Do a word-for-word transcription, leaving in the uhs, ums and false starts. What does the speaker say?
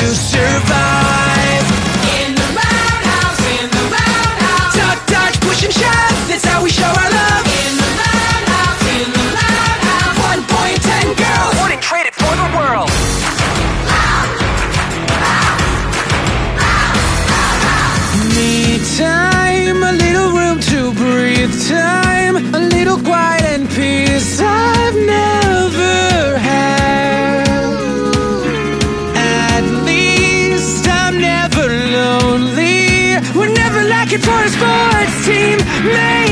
survive. In the roundhouse, in the roundhouse. Duck, dodge, push and shove, that's how we show our love. In the roundhouse, in the roundhouse. One point ten girls, wouldn't trade it for the world. Me time, a little room to breathe time, a little quiet and peace I've never had. At least I'm never lonely. We're never lacking for a sports team. Man,